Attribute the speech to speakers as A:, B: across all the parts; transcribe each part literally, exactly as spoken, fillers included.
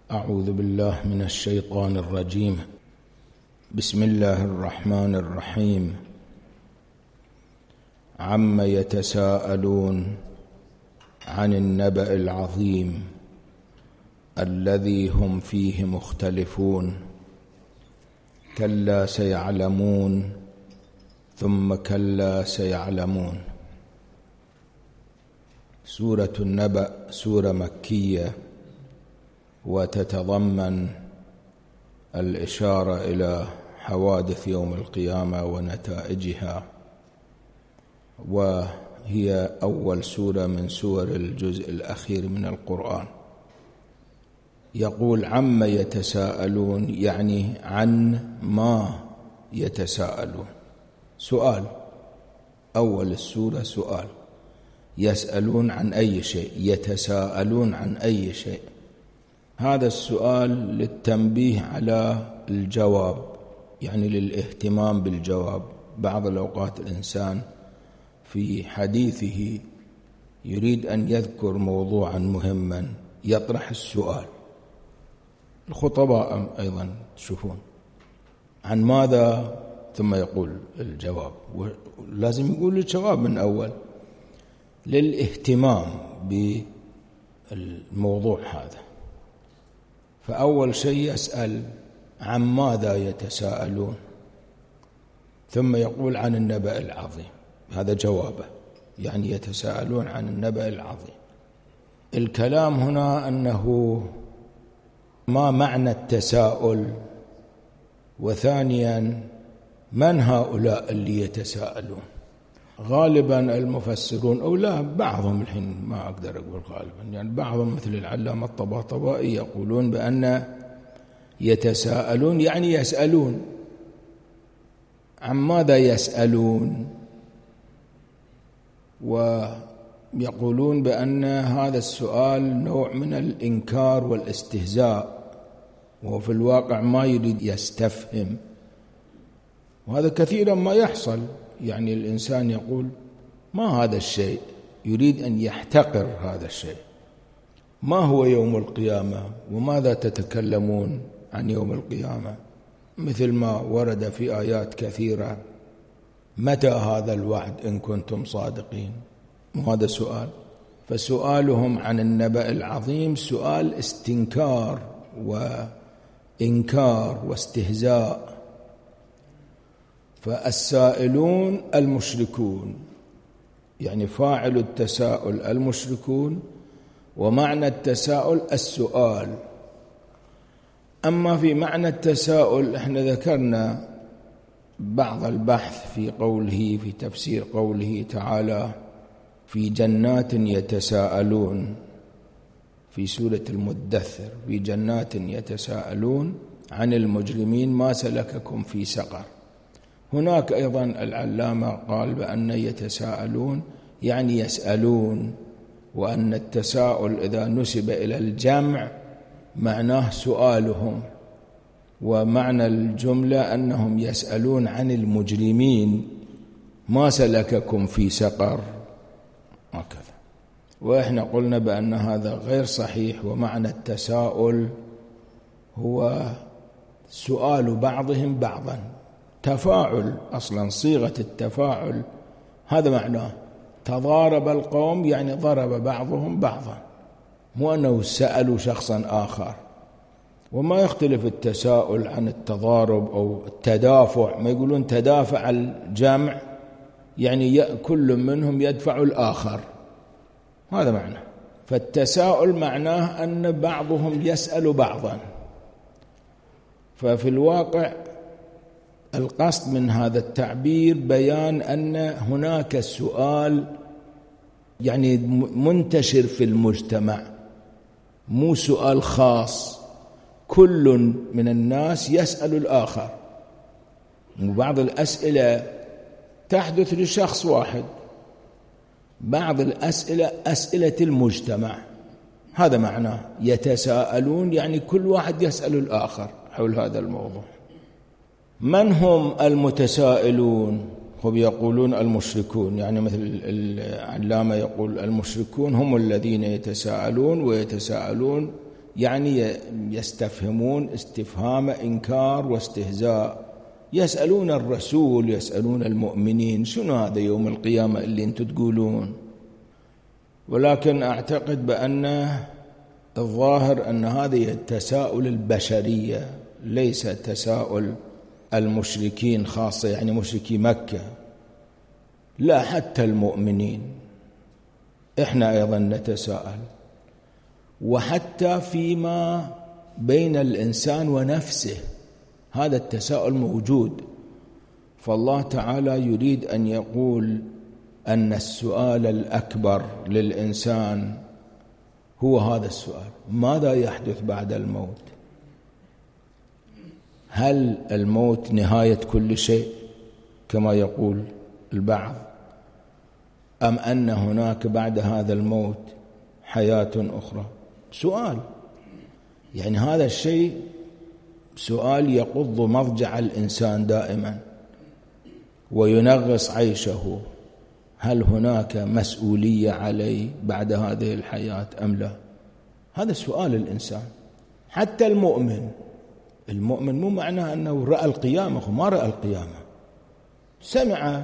A: أعوذ بالله من الشيطان الرجيم. بسم الله الرحمن الرحيم. عم يتساءلون عن النبأ العظيم الذي هم فيه مختلفون كلا سيعلمون ثم كلا سيعلمون. سورة النبأ سورة مكية وتتضمن الإشارة إلى حوادث يوم القيامة ونتائجها، وهي أول سورة من سور الجزء الأخير من القرآن. يقول عما يتساءلون، يعني عن ما يتساءلون، سؤال. أول السورة سؤال، يسألون عن أي شيء، يتساءلون عن أي شيء. هذا السؤال للتنبيه على الجواب، يعني للاهتمام بالجواب. بعض الأوقات الإنسان في حديثه يريد أن يذكر موضوعا مهما يطرح السؤال. الخطباء أيضا تشوفون عن ماذا ثم يقول الجواب، ولازم يقول الجواب من أول للاهتمام بالموضوع هذا. فأول شيء يسأل عن ماذا يتساءلون، ثم يقول عن النبأ العظيم، هذا جوابه، يعني يتساءلون عن النبأ العظيم. الكلام هنا أنه ما معنى التساؤل، وثانيا من هؤلاء اللي يتساءلون. غالبا المفسرون أو لا بعضهم، الحين ما أقدر أقول غالبا، يعني بعضهم مثل العلامة الطباطبائي يقولون بأن يتساءلون يعني يسألون. عن ماذا يسألون؟ ويقولون بأن هذا السؤال نوع من الإنكار والاستهزاء، وهو في الواقع ما يريد يستفهم. وهذا كثيرا ما يحصل، يعني الإنسان يقول ما هذا الشيء، يريد أن يحتقر هذا الشيء. ما هو يوم القيامة؟ وماذا تتكلمون عن يوم القيامة؟ مثل ما ورد في آيات كثيرة، متى هذا الوعد إن كنتم صادقين؟ وهذا سؤال. فسؤالهم عن النبأ العظيم سؤال استنكار وإنكار واستهزاء. فالسائلون المشركون، يعني فاعل التساؤل المشركون، ومعنى التساؤل السؤال. أما في معنى التساؤل احنا ذكرنا بعض البحث في قوله، في تفسير قوله تعالى في جنات يتساءلون في سورة المدثر، في جنات يتساءلون عن المجرمين ما سلككم في سقر. هناك أيضا العلامة قال بأن يتساءلون يعني يسألون، وأن التساؤل إذا نسب إلى الجمع معناه سؤالهم، ومعنى الجملة أنهم يسألون عن المجرمين ما سلككم في سقر، هكذا. وإحنا قلنا بأن هذا غير صحيح، ومعنى التساؤل هو سؤال بعضهم بعضا، تفاعل، أصلا صيغة التفاعل هذا معناه. تضارب القوم يعني ضرب بعضهم بعضا، مو أنه سألوا شخصا آخر. وما يختلف التساؤل عن التضارب أو التدافع، ما يقولون تدافع الجمع يعني كل منهم يدفع الآخر، هذا معنى. فالتساؤل معناه أن بعضهم يسأل بعضا. ففي الواقع القصد من هذا التعبير بيان أن هناك سؤال يعني منتشر في المجتمع، مو سؤال خاص، كل من الناس يسأل الآخر. وبعض الأسئلة تحدث لشخص واحد، بعض الأسئلة أسئلة المجتمع، هذا معناه يتساءلون، يعني كل واحد يسأل الآخر حول هذا الموضوع. من هم المتسائلون؟ هم يقولون المشركون، يعني مثل العلامة يقول المشركون هم الذين يتساءلون، ويتساءلون يعني يستفهمون استفهام إنكار واستهزاء، يسألون الرسول، يسألون المؤمنين شنو هذا يوم القيامة اللي أنتم تقولون. ولكن أعتقد بأن الظاهر أن هذه التساؤل البشرية ليس تساؤل المشركين خاصة، يعني مشركي مكة، لا حتى المؤمنين إحنا أيضا نتساءل، وحتى فيما بين الإنسان ونفسه هذا التساؤل موجود. فالله تعالى يريد أن يقول أن السؤال الأكبر للإنسان هو هذا السؤال: ماذا يحدث بعد الموت؟ هل الموت نهاية كل شيء كما يقول البعض، أم أن هناك بعد هذا الموت حياة أخرى؟ سؤال، يعني هذا الشيء سؤال يقض مضجع الإنسان دائما وينغص عيشه. هل هناك مسؤولية علي بعد هذه الحياة أم لا؟ هذا سؤال الإنسان. حتى المؤمن المؤمن مو معناه أنه رأى القيامة، ما رأى القيامة، سمع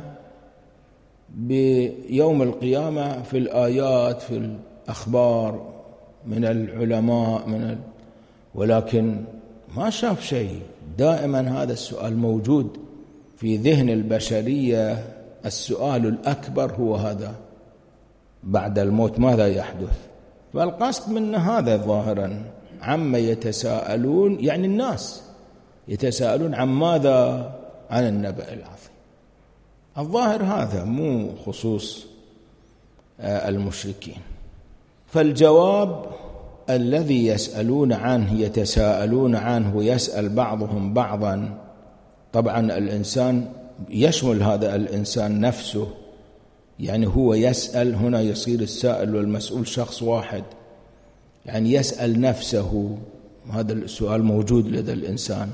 A: بيوم القيامة في الآيات في الأخبار من العلماء من ال... ولكن ما شاف شيء. دائما هذا السؤال موجود في ذهن البشرية. السؤال الأكبر هو هذا: بعد الموت ماذا يحدث؟ فالقصد من هذا ظاهرا عما يتساءلون، يعني الناس يتساءلون عن ماذا؟ عن النبأ العظيم. الظاهر هذا مو خصوص المشركين. فالجواب الذي يسألون عنه يتساءلون عنه ويسأل بعضهم بعضا، طبعا الإنسان يشمل هذا الإنسان نفسه، يعني هو يسأل، هنا يصير السائل والمسؤول شخص واحد، يعني يسأل نفسه. هذا السؤال موجود لدى الإنسان،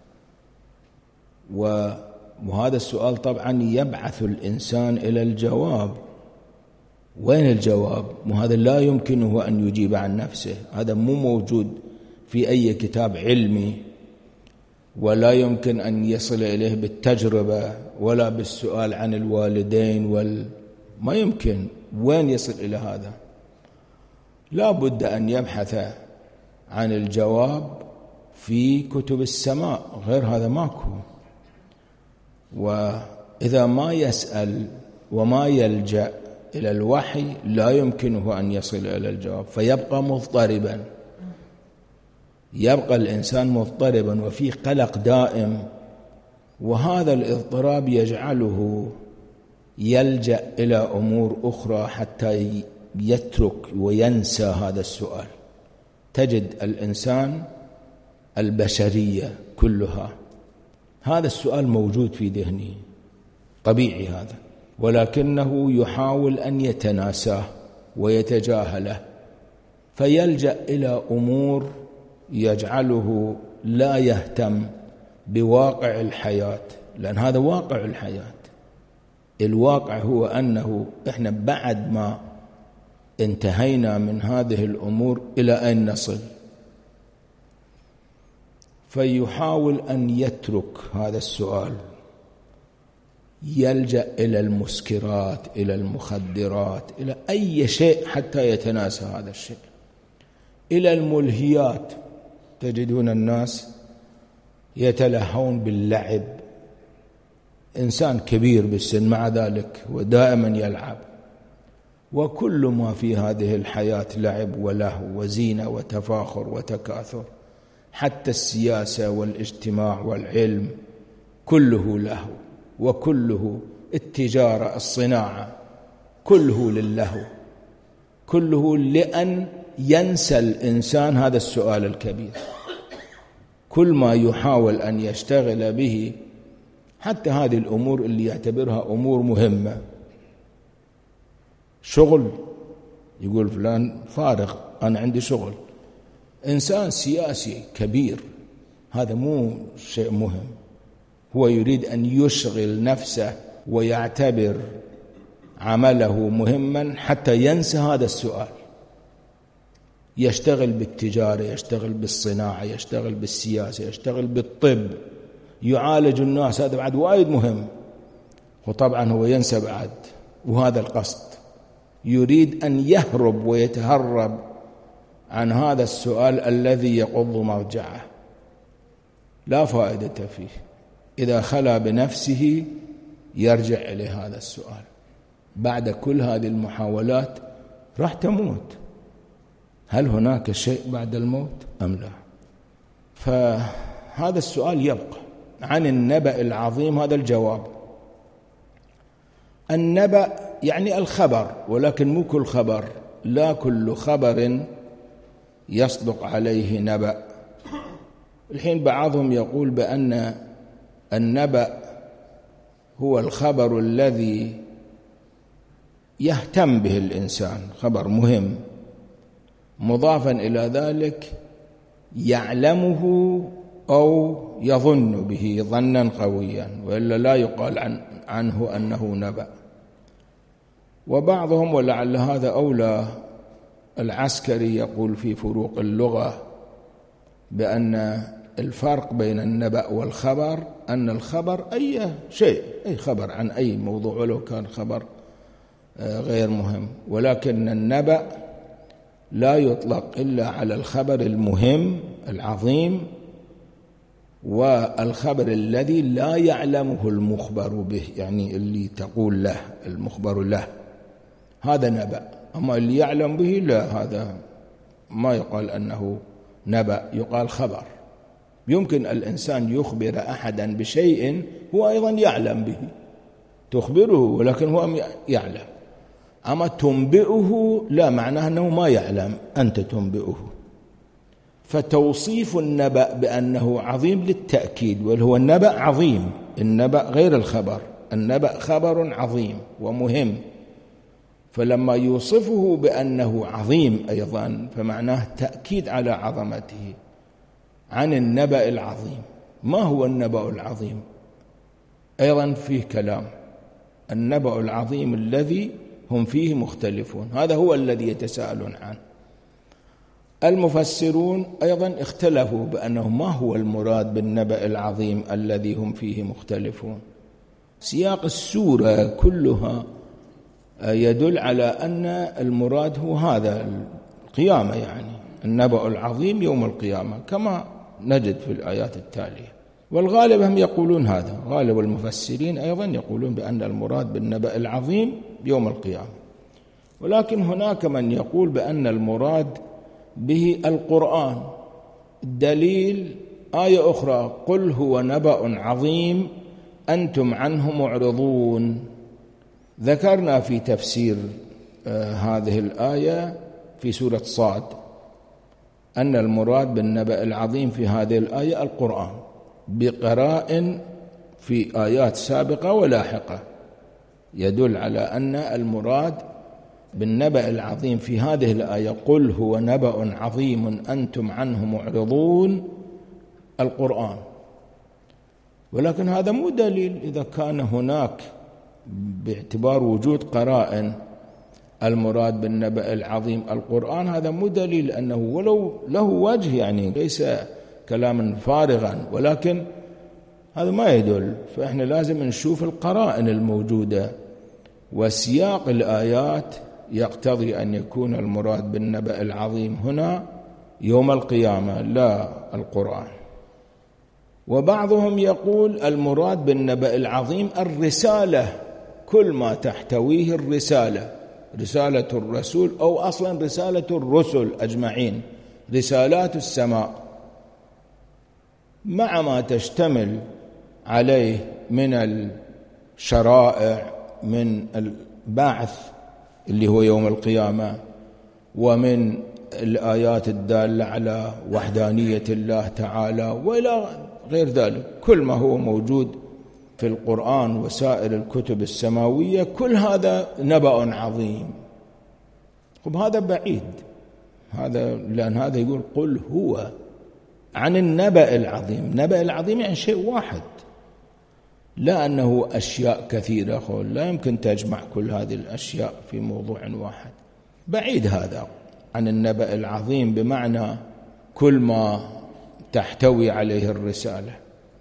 A: وهذا السؤال طبعا يبعث الإنسان إلى الجواب. وين الجواب؟ وهذا لا يمكنه أن يجيب عن نفسه، هذا مو موجود في أي كتاب علمي، ولا يمكن أن يصل إليه بالتجربة ولا بالسؤال عن الوالدين وال... ما يمكن. وين يصل إلى هذا؟ لا بد أن يبحث عن الجواب في كتب السماء، غير هذا ماكو. وإذا ما يسأل وما يلجأ إلى الوحي لا يمكنه أن يصل إلى الجواب، فيبقى مضطربا، يبقى الإنسان مضطربا وفي قلق دائم. وهذا الاضطراب يجعله يلجأ إلى أمور أخرى حتى يترك وينسى هذا السؤال. تجد الإنسان البشرية كلها هذا السؤال موجود في ذهنه، طبيعي هذا، ولكنه يحاول أن يتناساه ويتجاهله، فيلجأ إلى أمور يجعله لا يهتم بواقع الحياة، لأن هذا واقع الحياة. الواقع هو أنه إحنا بعد ما انتهينا من هذه الأمور إلى أين نصل؟ فيحاول أن يترك هذا السؤال، يلجأ إلى المسكرات، إلى المخدرات، إلى أي شيء حتى يتناسى هذا الشيء، إلى الملهيات. تجدون الناس يتلهون باللعب، إنسان كبير بالسن مع ذلك ودائما يلعب، وكل ما في هذه الحياة لعب ولهو وزينة وتفاخر وتكاثر، حتى السياسة والاجتماع والعلم كله لهو، وكله التجارة الصناعة كله للهو، كله لأن ينسى الإنسان هذا السؤال الكبير. كل ما يحاول أن يشتغل به، حتى هذه الأمور اللي يعتبرها أمور مهمة، شغل، يقول فلان فارغ أنا عندي شغل، إنسان سياسي كبير، هذا مو شيء مهم، هو يريد أن يشغل نفسه ويعتبر عمله مهما حتى ينسى هذا السؤال، يشتغل بالتجارة، يشتغل بالصناعة، يشتغل بالسياسة، يشتغل بالطب، يعالج الناس، هذا بعد وايد مهم. وطبعا هو ينسى بعد، وهذا القصد، يريد أن يهرب ويتهرب عن هذا السؤال الذي يقض مرجعه، لا فائدة فيه. إذا خلا بنفسه يرجع إلى هذا السؤال. بعد كل هذه المحاولات راح تموت، هل هناك شيء بعد الموت أم لا؟ فهذا السؤال يبقى. عن النبأ العظيم هذا الجواب. النبأ يعني الخبر، ولكن مو كل خبر، لا كل خبر يصدق عليه نبأ. الحين بعضهم يقول بأن النبأ هو الخبر الذي يهتم به الإنسان، خبر مهم، مضافا إلى ذلك يعلمه أو يظن به ظنا قويا، وإلا لا يقال عن عنه أنه نبأ. وبعضهم، ولعل هذا أولى، العسكري يقول في فروق اللغة بأن الفرق بين النبأ والخبر أن الخبر أي شيء، أي خبر عن أي موضوع ولو كان خبر غير مهم، ولكن النبأ لا يطلق إلا على الخبر المهم العظيم، والخبر الذي لا يعلمه المخبر به، يعني اللي تقول له المخبر له، هذا نبأ. أما اللي يعلم به لا، هذا ما يقال أنه نبأ، يقال خبر. يمكن الإنسان يخبر أحدا بشيء هو أيضا يعلم به، تخبره ولكن هو يعلم. أما تنبئه لا، معناه أنه ما يعلم، أنت تنبئه. فتوصيف النبأ بأنه عظيم للتأكيد، وهو النبأ عظيم. النبأ غير الخبر، النبأ خبر عظيم ومهم، فلما يوصفه بأنه عظيم أيضا فمعناه تأكيد على عظمته. عن النبأ العظيم. ما هو النبأ العظيم؟ أيضا فيه كلام. النبأ العظيم الذي هم فيه مختلفون، هذا هو الذي يتساءلون عنه. المفسرون أيضا اختلفوا بأنه ما هو المراد بالنبأ العظيم الذي هم فيه مختلفون. سياق السورة كلها يدل على أن المراد هو هذا، القيامة، يعني النبأ العظيم يوم القيامة كما نجد في الآيات التالية. والغالب هم يقولون هذا، غالب المفسرين أيضا يقولون بأن المراد بالنبأ العظيم يوم القيامة. ولكن هناك من يقول بأن المراد به القرآن. الدليل آية أخرى: قل هو نبأ عظيم أنتم عنه معرضون. ذكرنا في تفسير آه هذه الآية في سورة صاد أن المراد بالنبأ العظيم في هذه الآية القرآن، بقراء في آيات سابقة ولاحقة يدل على أن المراد بالنبأ العظيم في هذه الآية قل هو نبأ عظيم أنتم عنه معرضون القرآن. ولكن هذا مو دليل إذا كان هناك باعتبار وجود قرائن المراد بالنبأ العظيم القرآن، هذا مو دليل أنه ولو له وجه، يعني ليس كلاما فارغا، ولكن هذا ما يدل. فإحنا لازم نشوف القرائن الموجودة، وسياق الآيات يقتضي أن يكون المراد بالنبأ العظيم هنا يوم القيامة لا القرآن. وبعضهم يقول المراد بالنبأ العظيم الرسالة، كل ما تحتويه الرسالة، رسالة الرسول أو أصلا رسالة الرسل أجمعين، رسالات السماء مع ما تشتمل عليه من الشرائع، من البعث اللي هو يوم القيامة، ومن الآيات الدالة على وحدانية الله تعالى، وإلى غير ذلك. كل ما هو موجود في القرآن وسائر الكتب السماوية كل هذا نبأ عظيم. طب هذا بعيد، هذا لأن هذا يقول قل هو عن النبأ العظيم. نبأ العظيم يعني شيء واحد، لا أنه أشياء كثيرة، خول لا يمكن تجمع كل هذه الأشياء في موضوع واحد، بعيد هذا. عن النبأ العظيم بمعنى كل ما تحتوي عليه الرسالة.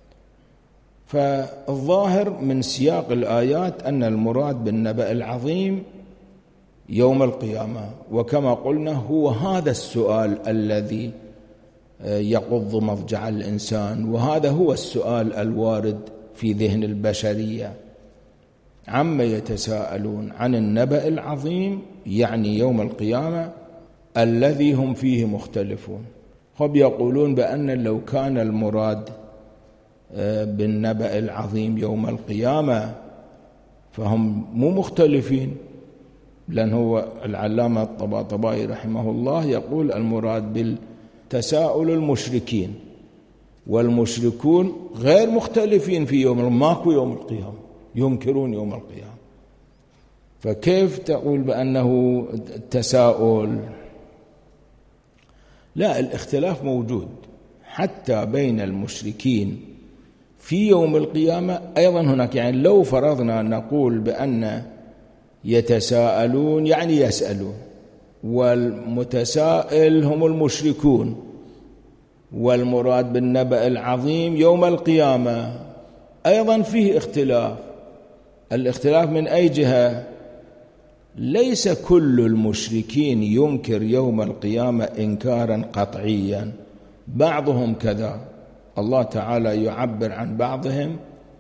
A: فالظاهر من سياق الآيات أن المراد بالنبأ العظيم يوم القيامة، وكما قلنا هو هذا السؤال الذي يقض مضجع الإنسان، وهذا هو السؤال الوارد في ذهن البشرية: عما يتساءلون عن النبأ العظيم، يعني يوم القيامة الذي هم فيه مختلفون. هم يقولون بأن لو كان المراد بالنبأ العظيم يوم القيامة فهم مو مختلفين، لأن هو العلامة الطباطبائي رحمه الله يقول المراد بالتساؤل المشركين، والمشركون غير مختلفين في يوم، ماكو يوم القيامة، ينكرون يوم القيامة، فكيف تقول بأنه التساؤل؟ لا، الاختلاف موجود حتى بين المشركين في يوم القيامة أيضا هناك. يعني لو فرضنا نقول بأن يتساءلون يعني يسألون، والمتسائل هم المشركون، والمراد بالنبأ العظيم يوم القيامة، أيضا فيه اختلاف. الاختلاف من أي جهة؟ ليس كل المشركين ينكر يوم القيامة إنكارا قطعيا، بعضهم كذا. الله تعالى يعبر عن بعضهم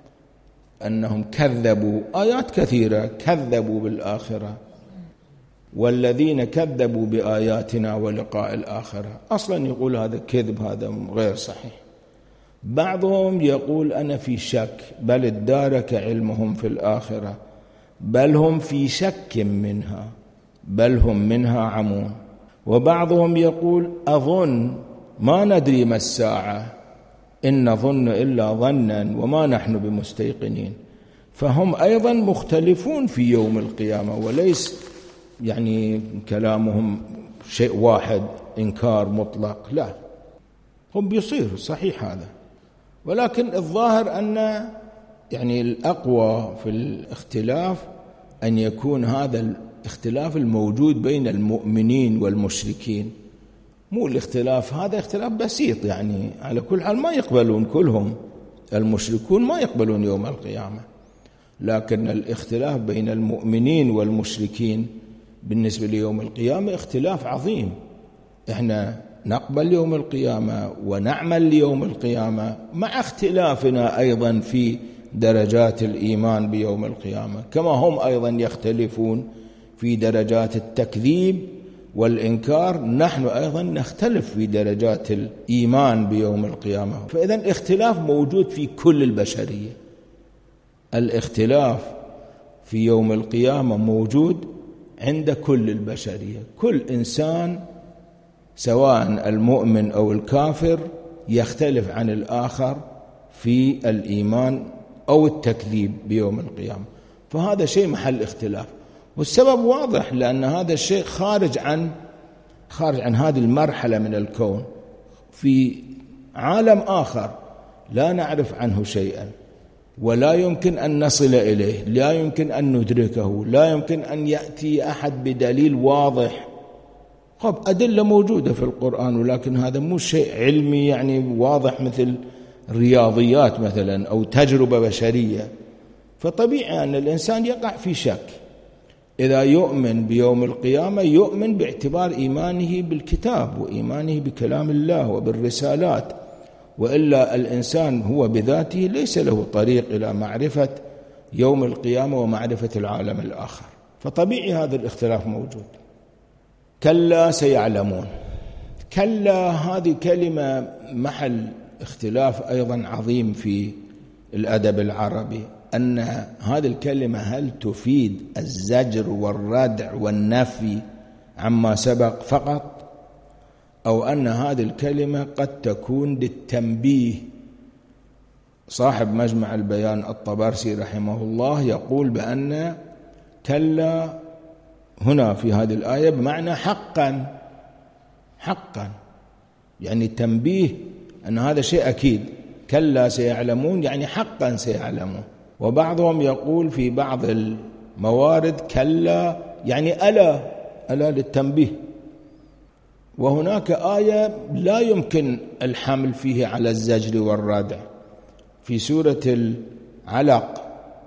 A: أنهم كذبوا، آيات كثيرة كذبوا بالآخرة، والذين كذبوا بآياتنا ولقاء الآخرة، أصلا يقول هذا كذب، هذا غير صحيح. بعضهم يقول أنا في شك، بل ادارك علمهم في الآخرة، بل هم في شك منها، بل هم منها عمون. وبعضهم يقول أظن، ما ندري ما الساعة، إن نظن إلا ظنا وما نحن بمستيقنين. فهم أيضا مختلفون في يوم القيامة، وليس يعني كلامهم شيء واحد إنكار مطلق، لا، هم بيصير صحيح هذا، ولكن الظاهر أن يعني الأقوى في الاختلاف أن يكون هذا الاختلاف الموجود بين المؤمنين والمشركين، مو الاختلاف هذا اختلاف بسيط، يعني على كل حال ما يقبلون كلهم، المشركون ما يقبلون يوم القيامة، لكن الاختلاف بين المؤمنين والمشركين بالنسبة ليوم القيامة اختلاف عظيم. احنا نقبل يوم القيامة ونعمل ليوم القيامة، مع اختلافنا أيضا في درجات الإيمان بيوم القيامة، كما هم أيضا يختلفون في درجات التكذيب والإنكار، نحن أيضا نختلف في درجات الإيمان بيوم القيامة. فإذا الاختلاف موجود في كل البشرية، الاختلاف في يوم القيامة موجود عند كل البشرية، كل إنسان سواء المؤمن أو الكافر يختلف عن الآخر في الإيمان أو التكذيب بيوم القيامة، فهذا شيء محل اختلاف. والسبب واضح، لأن هذا الشيء خارج عن خارج عن هذه المرحلة من الكون، في عالم آخر لا نعرف عنه شيئا، ولا يمكن أن نصل إليه، لا يمكن أن ندركه، لا يمكن أن يأتي أحد بدليل واضح. طب أدلة موجودة في القرآن، ولكن هذا مو شيء علمي يعني واضح مثل رياضيات مثلا أو تجربة بشرية، فطبيعي أن الإنسان يقع في شك. إذا يؤمن بيوم القيامة يؤمن باعتبار إيمانه بالكتاب وإيمانه بكلام الله وبالرسالات، وإلا الإنسان هو بذاته ليس له طريق إلى معرفة يوم القيامة ومعرفة العالم الآخر، فطبيعي هذا الاختلاف موجود. كلا سيعلمون، كلا هذه كلمة محل اختلاف أيضا عظيم في الأدب العربي، أن هذه الكلمة هل تفيد الزجر والردع والنفي عما سبق فقط، أو أن هذه الكلمة قد تكون للتنبيه. صاحب مجمع البيان الطبرسي رحمه الله يقول بأن كلا هنا في هذه الآية بمعنى حقا، حقا يعني تنبيه أن هذا شيء أكيد، كلا سيعلمون يعني حقا سيعلمون. وبعضهم يقول في بعض الموارد كلا يعني ألا، ألا للتنبيه، وهناك آية لا يمكن الحمل فيه على الزجر والردع في سورة العلق: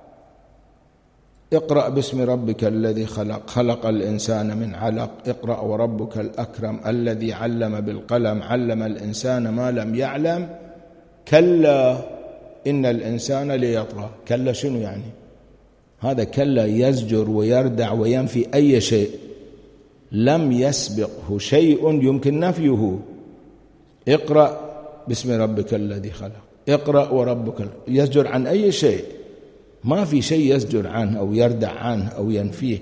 A: اقرأ باسم ربك الذي خلق خلق الإنسان من علق اقرأ وربك الأكرم الذي علم بالقلم علم الإنسان ما لم يعلم كلا إن الإنسان ليطغى. كلا شنو يعني؟ هذا كلا يزجر ويردع وينفي أي شيء لم يسبقه شيء يمكن نفيه. اقرأ باسم ربك الذي خلق اقرأ وربك يزجر عن أي شيء، ما في شيء يزجر عنه أو يردع عنه أو ينفيه.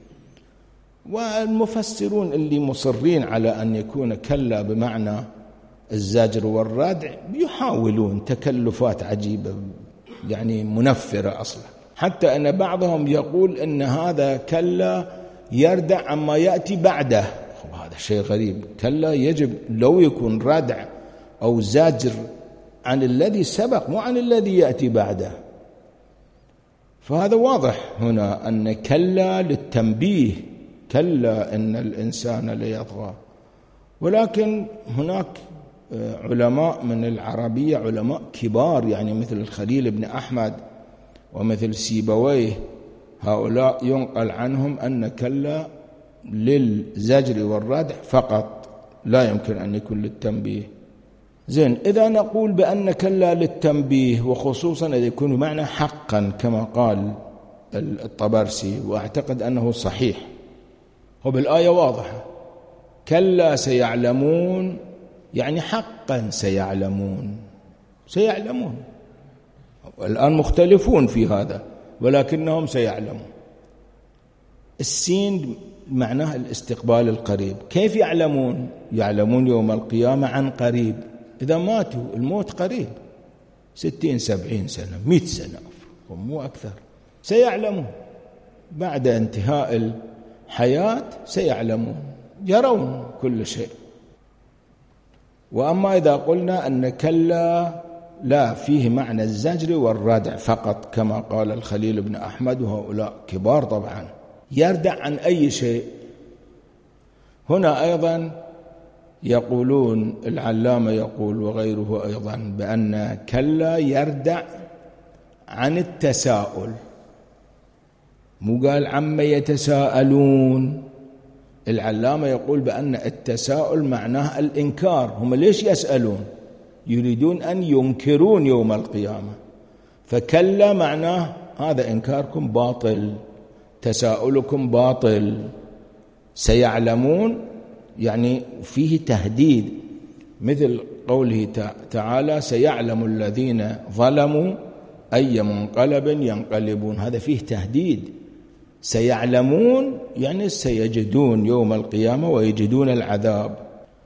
A: والمفسرون اللي مصرين على أن يكون كلا بمعنى الزجر والردع يحاولون تكلفات عجيبة يعني منفرة أصلا، حتى أن بعضهم يقول أن هذا كلا يردع عما يأتي بعده. هذا شيء غريب، كلا يجب لو يكون ردع أو زاجر عن الذي سبق مو عن الذي يأتي بعده. فهذا واضح هنا أن كلا للتنبيه، كلا إن الإنسان ليطغى. ولكن هناك علماء من العربية علماء كبار يعني مثل الخليل بن أحمد ومثل سيبويه، هؤلاء ينقل عنهم أن كلا للزجر والردع فقط، لا يمكن أن يكون للتنبيه. زين، إذا نقول بأن كلا للتنبيه وخصوصا إذا يكون معنى حقا كما قال الطبرسي، وأعتقد أنه صحيح، وبالآية واضحة كلا سيعلمون يعني حقا سيعلمون سيعلمون والآن مختلفون في هذا ولكنهم سيعلمون. السين معناه الاستقبال القريب. كيف يعلمون؟ يعلمون يوم القيامة عن قريب. إذا ماتوا الموت قريب، ستين سبعين سنة مئة سنة مو أكثر، سيعلمون بعد انتهاء الحياة، سيعلمون يرون كل شيء. وأما إذا قلنا أن كلا لا فيه معنى الزجر والردع فقط كما قال الخليل بن أحمد، وهؤلاء كبار طبعا، يردع عن أي شيء. هنا أيضا يقولون العلامة يقول وغيره أيضا بأن كلا يردع عن التساؤل، مو قال عما يتساءلون. العلامة يقول بأن التساؤل معناه الإنكار. هم ليش يسألون؟ يريدون أن ينكرون يوم القيامة، فكلا معناه هذا إنكاركم باطل، تساؤلكم باطل. سيعلمون يعني فيه تهديد، مثل قوله تعالى سيعلم الذين ظلموا أي منقلب ينقلبون، هذا فيه تهديد. سيعلمون يعني سيجدون يوم القيامة ويجدون العذاب.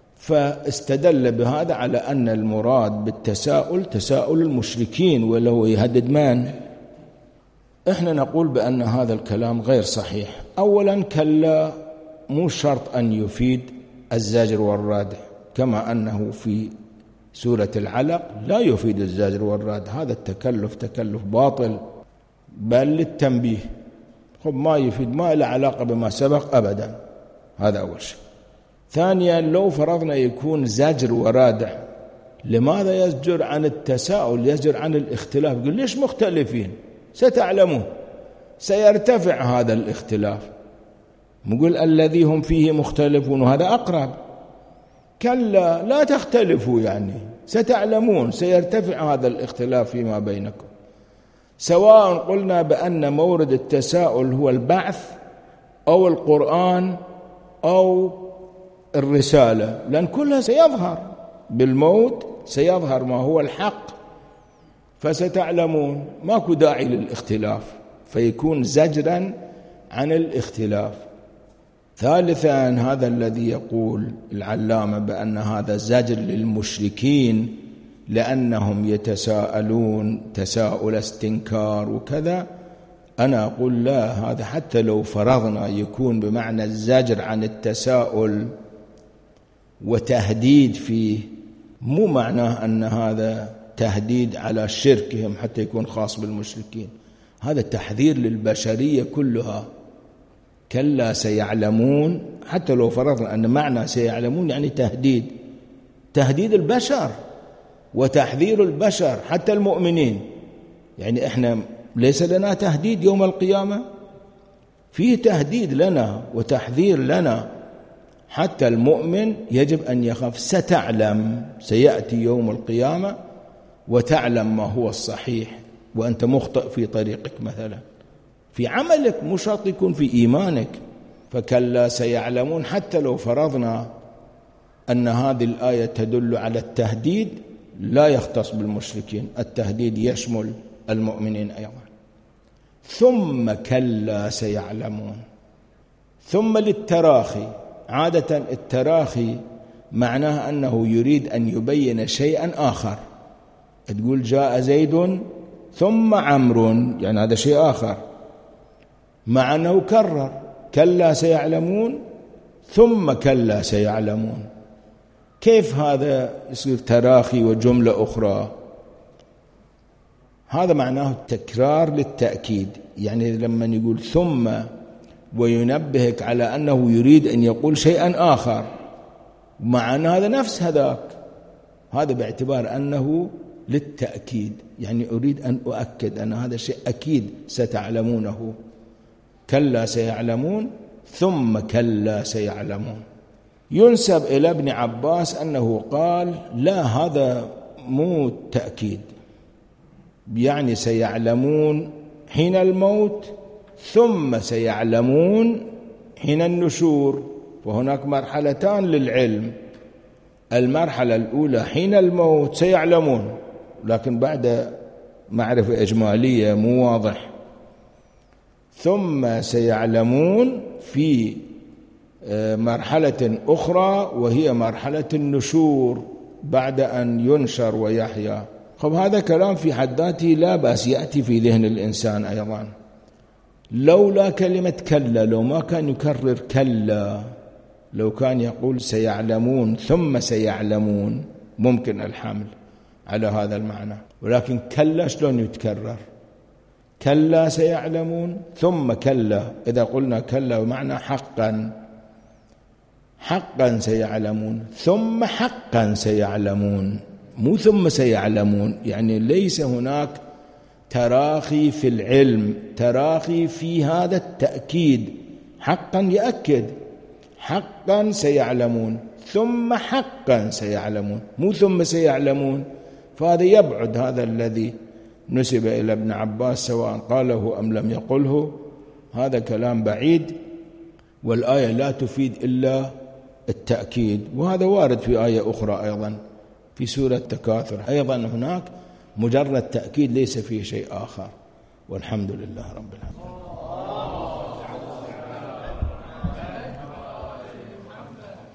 A: فاستدل بهذا على أن المراد بالتساؤل تساؤل المشركين، وله يهدد من؟ إحنا نقول بأن هذا الكلام غير صحيح. أولا كلا مو شرط أن يفيد الزجر والردع، كما أنه في سورة العلق لا يفيد الزجر والردع، هذا التكلف تكلف باطل بل للتنبيه. خب ما يفيد، ما له علاقة بما سبق أبدا، هذا أول شيء. ثانيا لو فرضنا يكون زجر وردع، لماذا يزجر عن التساؤل، يزجر عن الاختلاف؟ يقول ليش مختلفين؟ ستعلمون سيرتفع هذا الاختلاف. نقول الذي هم فيه مختلفون، وهذا أقرب. كلا لا تختلفوا يعني ستعلمون سيرتفع هذا الاختلاف فيما بينكم. سواء قلنا بأن مورد التساؤل هو البعث أو القرآن أو الرسالة، لأن كلها سيظهر بالموت، سيظهر ما هو الحق، فستعلمون، ماكو داعي للاختلاف، فيكون زجرا عن الاختلاف. ثالثا هذا الذي يقول العلامة بأن هذا زجر للمشركين لأنهم يتساءلون تساؤل استنكار وكذا، أنا أقول لا، هذا حتى لو فرضنا يكون بمعنى الزجر عن التساؤل وتهديد فيه، مو معناه أن هذا تهديد على شركهم حتى يكون خاص بالمشركين، هذا تحذير للبشرية كلها. كلا سيعلمون، حتى لو فرضنا أن معنى سيعلمون يعني تهديد، تهديد البشر وتحذير البشر حتى المؤمنين. يعني إحنا ليس لنا تهديد يوم القيامة؟ فيه تهديد لنا وتحذير لنا، حتى المؤمن يجب أن يخاف. ستعلم، سيأتي يوم القيامة وتعلم ما هو الصحيح وأنت مخطئ في طريقك مثلا، في عملك، مش شرط يكون في إيمانك. فكلا سيعلمون، حتى لو فرضنا أن هذه الآية تدل على التهديد، لا يختص بالمشركين، التهديد يشمل المؤمنين أيضا. ثم كلا سيعلمون، ثم للتراخي. عادة التراخي معناه أنه يريد أن يبين شيئا آخر، تقول جاء زيد ثم عمرو، يعني هذا شيء آخر، مع أنه كرر كلا سيعلمون ثم كلا سيعلمون. كيف هذا يصير تراخي وجملة أخرى؟ هذا معناه تكرار للتأكيد. يعني لما يقول ثم وينبهك على أنه يريد أن يقول شيئا آخر، مع أن هذا نفس هذاك، هذا باعتبار أنه للتأكيد، يعني أريد أن أؤكد أن هذا شيء أكيد ستعلمونه. كلا سيعلمون ثم كلا سيعلمون. ينسب إلى ابن عباس أنه قال لا، هذا مو تأكيد، يعني سيعلمون حين الموت ثم سيعلمون حين النشور. وهناك مرحلتان للعلم، المرحلة الأولى حين الموت سيعلمون، لكن بعد معرفة إجمالية مو واضح، ثم سيعلمون في مرحلة أخرى وهي مرحلة النشور بعد أن ينشر ويحيا. خب هذا كلام في حد ذاته لا بأس يأتي في ذهن الإنسان أيضا، لولا كلمة كلا، لو ما كان يكرر كلا، لو كان يقول سيعلمون ثم سيعلمون، ممكن الحمل على هذا المعنى. ولكن كلا شلون يتكرر؟ كلا سيعلمون ثم كلا، إذا قلنا كلا بمعنى حقا، حقا سيعلمون ثم حقا سيعلمون، مو ثم سيعلمون. يعني ليس هناك تراخي في العلم، تراخي في هذا التأكيد، حقا يأكد، حقا سيعلمون ثم حقا سيعلمون، مو ثم سيعلمون. فهذا يبعد، هذا الذي نسب إلى ابن عباس سواء قاله أم لم يقله، هذا كلام بعيد، والآية لا تفيد إلا التأكيد. وهذا وارد في آية أخرى أيضا في سورة التكاثر، أيضا هناك مجرد تأكيد ليس فيه شيء آخر. والحمد لله رب العالمين.